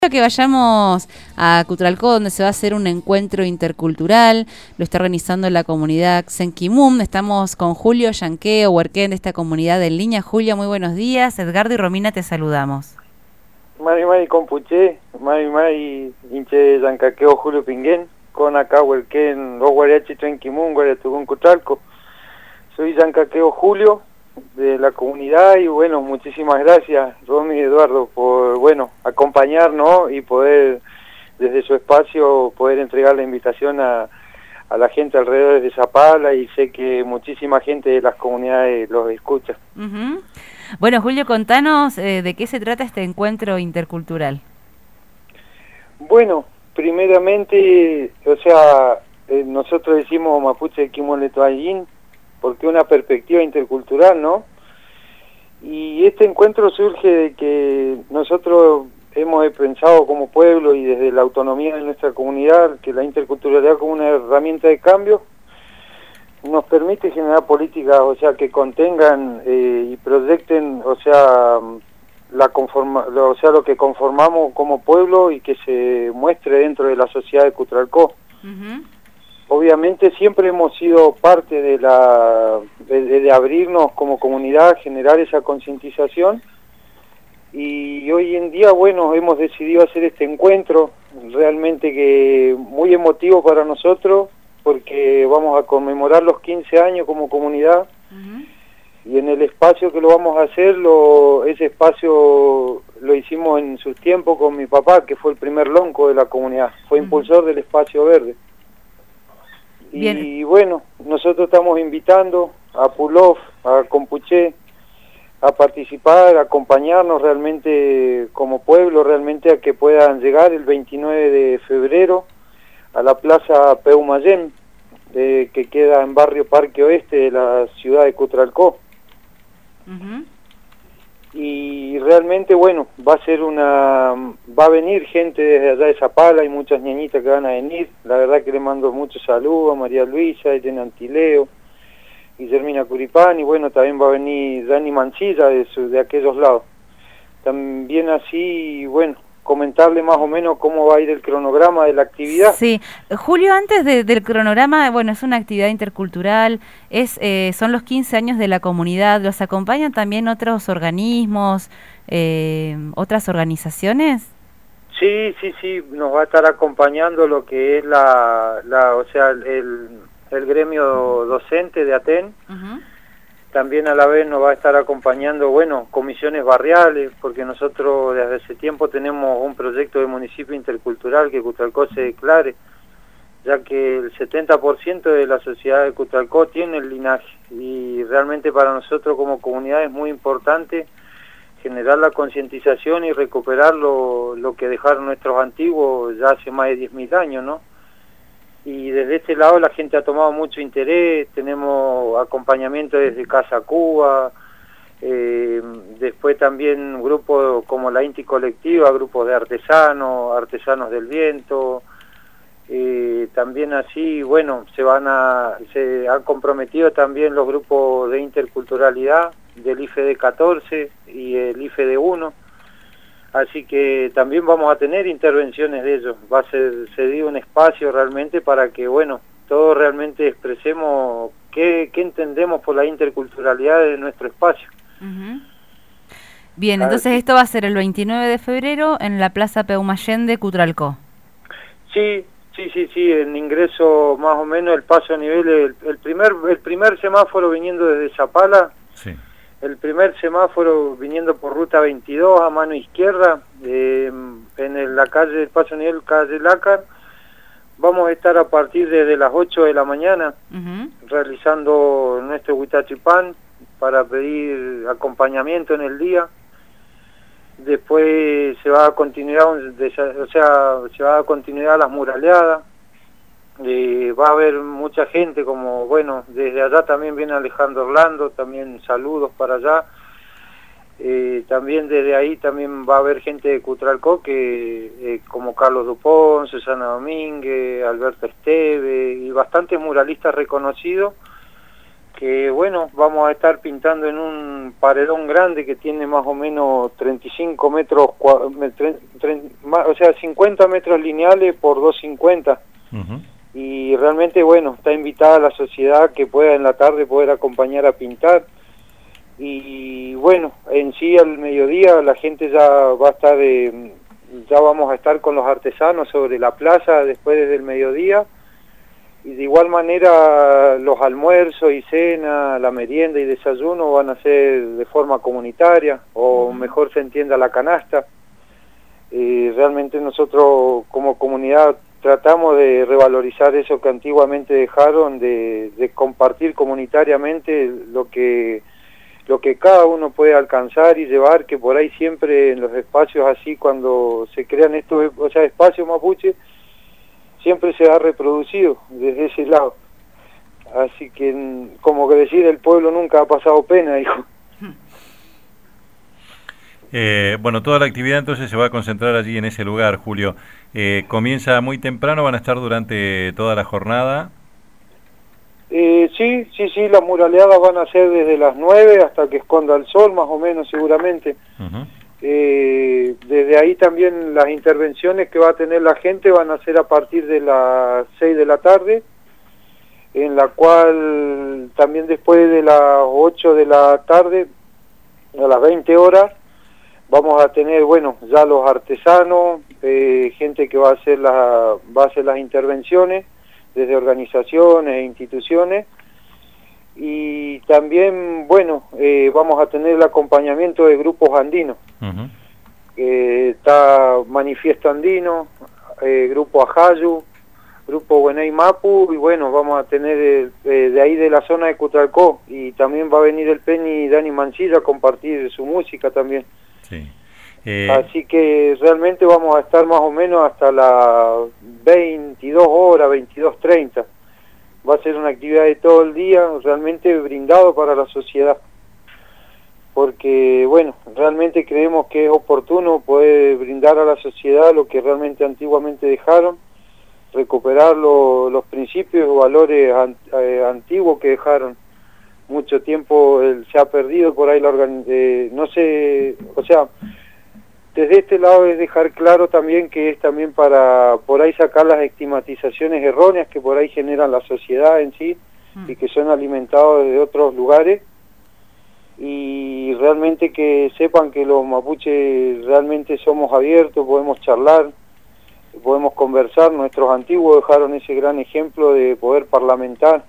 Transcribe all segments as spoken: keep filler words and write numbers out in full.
Que vayamos a Cutralcó, donde se va a hacer un encuentro intercultural. Lo está organizando la comunidad Xenquimum. Estamos con Julio Yanqueo, huerquén de esta comunidad en línea. Julio, muy buenos días. Edgardo y Romina, te saludamos. Mari Mari Compuché, Mari Mari Inche Yancaqueo Julio Pinguén, con acá huerquén, los guariachi Xenquimum, guariatugún Cutralco. Soy Yancaqueo Julio, de la comunidad, y bueno, muchísimas gracias Romy y Eduardo por, bueno, acompañarnos y poder desde su espacio poder entregar la invitación a, a la gente alrededor de Zapala, y sé que muchísima gente de las comunidades los escucha. Uh-huh. Bueno, Julio, contanos eh, de qué se trata este encuentro intercultural. Bueno, primeramente, o sea, eh, nosotros decimos Mapuche Quimoletuayín porque una perspectiva intercultural, ¿no? Y este encuentro surge de que nosotros hemos pensado como pueblo y desde la autonomía de nuestra comunidad que la interculturalidad como una herramienta de cambio nos permite generar políticas, o sea, que contengan eh, y proyecten, o sea, la conforma, o sea, lo que conformamos como pueblo y que se muestre dentro de la sociedad de Cutralcó. Uh-huh. Obviamente siempre hemos sido parte de la de, de abrirnos como comunidad, generar esa concientización, y hoy en día, bueno, hemos decidido hacer este encuentro, realmente que muy emotivo para nosotros, porque vamos a conmemorar los quince años como comunidad. Uh-huh. Y en el espacio que lo vamos a hacer, lo, ese espacio lo hicimos en su tiempo con mi papá, que fue el primer lonco de la comunidad, fue uh-huh. impulsor del espacio verde. Bien. Y bueno, nosotros estamos invitando a Pulov, a Compuché, a participar, a acompañarnos realmente como pueblo, realmente a que puedan llegar el veintinueve de febrero a la Plaza Peumayén, eh, que queda en barrio Parque Oeste de la ciudad de Cutralcó. Uh-huh. Y realmente, bueno, va a ser una, va a venir gente desde allá de Zapala, hay muchas ñañitas que van a venir, la verdad que le mando muchos saludos a María Luisa, Elena Antileo, Guillermina Curipán, y bueno, también va a venir Dani Mancilla de, su, de aquellos lados. También así, bueno, comentarle más o menos cómo va a ir el cronograma de la actividad. Sí, Julio, antes de, del cronograma, bueno, es una actividad intercultural, es eh, son los quince años de la comunidad, ¿los acompañan también otros organismos, eh, otras organizaciones? Sí, sí, sí, nos va a estar acompañando lo que es la, la o sea, el, el gremio docente de Aten. Uh-huh. También a la vez nos va a estar acompañando, bueno, comisiones barriales, porque nosotros desde hace tiempo tenemos un proyecto de municipio intercultural que Cutralcó se declare, ya que el setenta por ciento de la sociedad de Cutralcó tiene el linaje, y realmente para nosotros como comunidad es muy importante generar la concientización y recuperar lo, lo que dejaron nuestros antiguos ya hace más de diez mil años, ¿no? Y desde este lado la gente ha tomado mucho interés, tenemos acompañamiento desde Casa Cuba, eh, después también grupos como la Inti Colectiva, grupos de artesanos, artesanos del viento, eh, también así, bueno, se van a, se han comprometido también los grupos de interculturalidad del I F E D catorce y el I F E D uno. Así que también vamos a tener intervenciones de ellos, va a ser cedido un espacio realmente para que, bueno, todos realmente expresemos qué, qué entendemos por la interculturalidad de nuestro espacio. Uh-huh. Bien, entonces esto va a ser el veintinueve de febrero en la Plaza Peumayén de Cutralcó. Sí, sí, sí, sí, el ingreso más o menos, el paso a nivel, el, el, primer, el primer semáforo viniendo desde Zapala. Sí. El primer semáforo viniendo por ruta veintidós a mano izquierda, eh, en el, la calle del Paso Nivel, calle Lácar. Vamos a estar a partir de las ocho de la mañana, uh-huh. realizando nuestro huitachipán para pedir acompañamiento en el día. Después se va a continuar, o sea, se va a continuar las muraleadas. Eh, va a haber mucha gente, como bueno, desde allá también viene Alejandro Orlando, también saludos para allá. Eh, también desde ahí también va a haber gente de Cutralcó, que eh, como Carlos Dupont, Susana Domínguez, Alberto Esteve y bastantes muralistas reconocidos que bueno, vamos a estar pintando en un paredón grande que tiene más o menos treinta y cinco metros, o sea, cincuenta metros lineales por doscientos cincuenta. Uh-huh. Y realmente, bueno, está invitada a la sociedad que pueda en la tarde poder acompañar a pintar. Y bueno, en sí al mediodía la gente ya va a estar, eh, ya vamos a estar con los artesanos sobre la plaza después desde el mediodía. Y de igual manera los almuerzos y cena, la merienda y desayuno van a ser de forma comunitaria, o mejor se entienda la canasta. Eh, realmente nosotros como comunidad tratamos de revalorizar eso que antiguamente dejaron, de, de compartir comunitariamente lo que, lo que cada uno puede alcanzar y llevar, que por ahí siempre en los espacios así, cuando se crean estos, o sea, espacios mapuche, siempre se ha reproducido desde ese lado. Así que, como que decir, el pueblo nunca ha pasado pena, hijo. Eh, bueno, toda la actividad entonces se va a concentrar allí en ese lugar, Julio. Eh, ¿Comienza muy temprano? ¿Van a estar durante toda la jornada? Eh, sí, sí, sí, las muraleadas van a ser desde las nueve hasta que esconda el sol, más o menos, seguramente. Uh-huh. Eh, desde ahí también las intervenciones que va a tener la gente van a ser a partir de las seis de la tarde, en la cual también después de las ocho de la tarde, a las veinte horas, vamos a tener, bueno, ya los artesanos, eh, gente que va a hacer la, va a hacer las intervenciones desde organizaciones e instituciones. Y también, bueno, eh, vamos a tener el acompañamiento de grupos andinos. Uh-huh. eh, está Manifiesto Andino, eh, Grupo Ajayu, Grupo Huenay Mapu, y bueno, vamos a tener eh, de ahí de la zona de Cutralcó, y también va a venir el Penny Dani Mancilla a compartir su música también. Sí. Eh... Así que realmente vamos a estar más o menos hasta las veintidós horas, veintidós treinta. Va a ser una actividad de todo el día, realmente brindado para la sociedad. Porque, bueno, realmente creemos que es oportuno poder brindar a la sociedad lo que realmente antiguamente dejaron, recuperar lo, los principios o valores an, eh, antiguos que dejaron. Mucho tiempo eh, se ha perdido por ahí la organización, eh, no sé, o sea, desde este lado es dejar claro también que es también para por ahí sacar las estigmatizaciones erróneas que por ahí generan la sociedad en sí mm. y que son alimentados desde otros lugares, y realmente que sepan que los mapuches realmente somos abiertos, podemos charlar, podemos conversar. Nuestros antiguos dejaron ese gran ejemplo de poder parlamentar,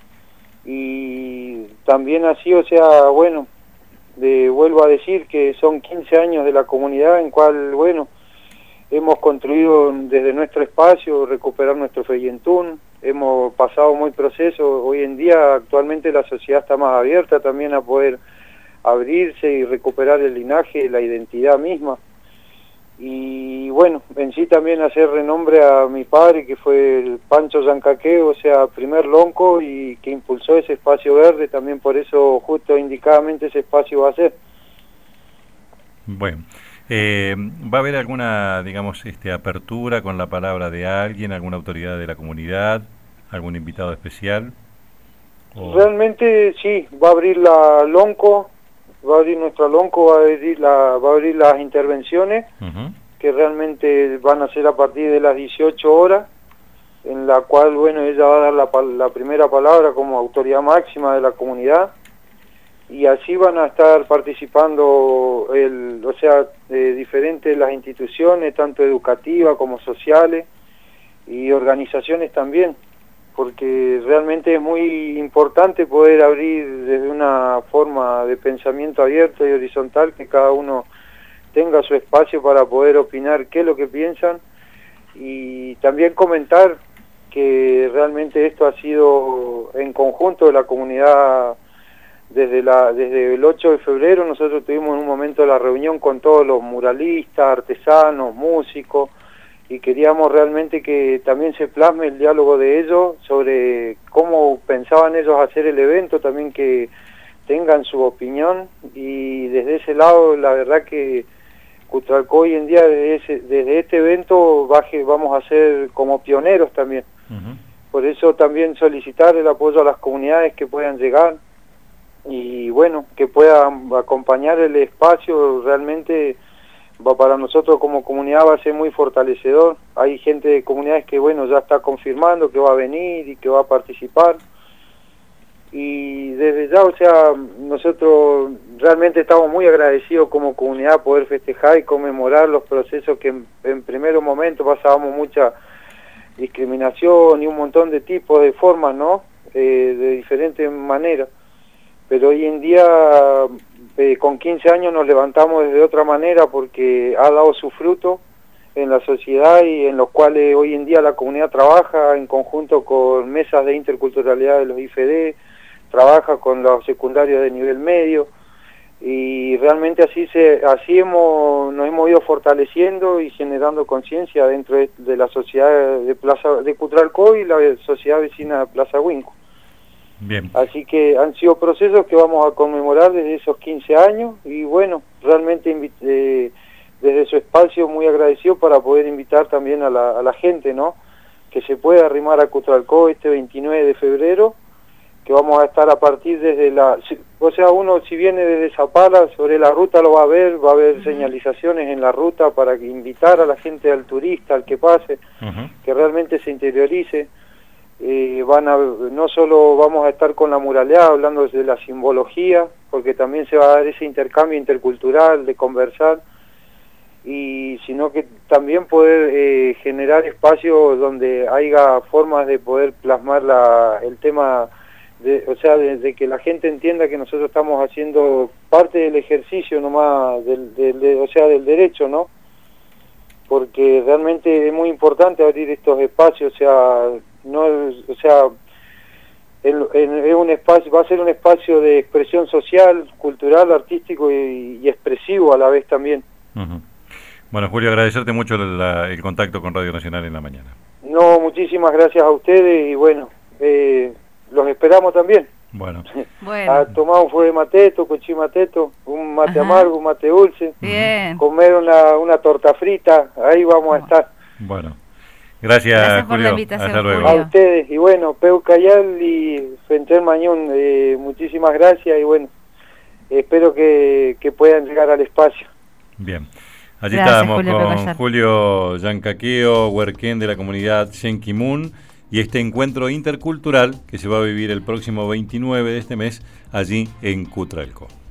y también así, o sea, bueno, de, vuelvo a decir que son quince años de la comunidad en cual, bueno, hemos construido desde nuestro espacio, recuperar nuestro Feyentún, hemos pasado muy proceso. Hoy en día, actualmente la sociedad está más abierta también a poder abrirse y recuperar el linaje, la identidad misma. Y bueno, en sí también hacer renombre a mi padre, que fue el Pancho Yancaque, o sea, primer lonco, y que impulsó ese espacio verde, también por eso justo indicadamente ese espacio va a ser. Bueno, eh, ¿va a haber alguna, digamos, este, apertura con la palabra de alguien, alguna autoridad de la comunidad, algún invitado especial? ¿O? Realmente sí, va a abrir la lonco, va a abrir nuestra lonco, va a abrir, la, va a abrir las intervenciones, uh-huh. que realmente van a ser a partir de las dieciocho horas, en la cual, bueno, ella va a dar la, la primera palabra como autoridad máxima de la comunidad, y así van a estar participando, el, o sea, eh, diferentes las instituciones, tanto educativas como sociales, y organizaciones también, porque realmente es muy importante poder abrir desde una forma de pensamiento abierto y horizontal, que cada uno tenga su espacio para poder opinar qué es lo que piensan, y también comentar que realmente esto ha sido en conjunto de la comunidad. Desde, la, desde el ocho de febrero nosotros tuvimos en un momento la reunión con todos los muralistas, artesanos, músicos, y queríamos realmente que también se plasme el diálogo de ellos sobre cómo pensaban ellos hacer el evento, también que tengan su opinión, y desde ese lado la verdad que Cutralcó hoy en día desde, ese, desde este evento baje, vamos a ser como pioneros también, uh-huh. por eso también solicitar el apoyo a las comunidades que puedan llegar y bueno, que puedan acompañar el espacio. Realmente va, para nosotros como comunidad va a ser muy fortalecedor. Hay gente de comunidades que bueno, ya está confirmando que va a venir y que va a participar. Y desde ya, o sea, nosotros realmente estamos muy agradecidos como comunidad poder festejar y conmemorar los procesos que en, en primer momento pasábamos mucha discriminación y un montón de tipos de formas, ¿no? Eh, de diferentes maneras. Pero hoy en día, eh, con quince años nos levantamos de otra manera porque ha dado su fruto en la sociedad y en los cuales hoy en día la comunidad trabaja en conjunto con mesas de interculturalidad de los I F D, trabaja con los secundarios de nivel medio y realmente así se así hemos nos hemos ido fortaleciendo y generando conciencia dentro de, de la sociedad de Plaza de Cutralcó y la sociedad vecina de Plaza Huinco. Bien. Así que han sido procesos que vamos a conmemorar desde esos quince años y bueno, realmente eh, desde su espacio muy agradecido para poder invitar también a la, a la gente, ¿no? Que se pueda arrimar a Cutralcó este veintinueve de febrero, que vamos a estar a partir desde la... O sea, uno si viene desde Zapala, sobre la ruta lo va a ver, va a haber uh-huh. señalizaciones en la ruta para que invitar a la gente, al turista, al que pase, uh-huh. que realmente se interiorice. Eh, van a, no solo vamos a estar con la muraleada hablando de la simbología, porque también se va a dar ese intercambio intercultural de conversar, y sino que también poder eh, generar espacios donde haya formas de poder plasmar la, el tema... De, o sea, de, de que la gente entienda que nosotros estamos haciendo parte del ejercicio nomás, del, del, de, o sea, del derecho, ¿no? Porque realmente es muy importante abrir estos espacios, o sea, no, o sea, el, el, es un espacio, va a ser un espacio de expresión social, cultural, artístico y, y expresivo a la vez también. Uh-huh. Bueno, Julio, agradecerte mucho la, el contacto con Radio Nacional en la mañana. No, muchísimas gracias a ustedes y bueno, eh, los esperamos también. Bueno. bueno. A tomar un fuego de mateto, cochí mateto, un mate Ajá. amargo, un mate dulce. Bien. Comer una, una torta frita, ahí vamos a estar. Bueno. Gracias, Gracias por Julio. la invitación, Hasta luego. Julio. A ustedes, y bueno, Peu Cayal y Fenter Mañón, eh, muchísimas gracias y bueno, espero que, que puedan llegar al espacio. Bien. Allí Gracias, estábamos Julio con Julio Yancaqueo, huerquén de la comunidad Senkimun, y este encuentro intercultural que se va a vivir el próximo veintinueve de este mes allí en Cutralcó.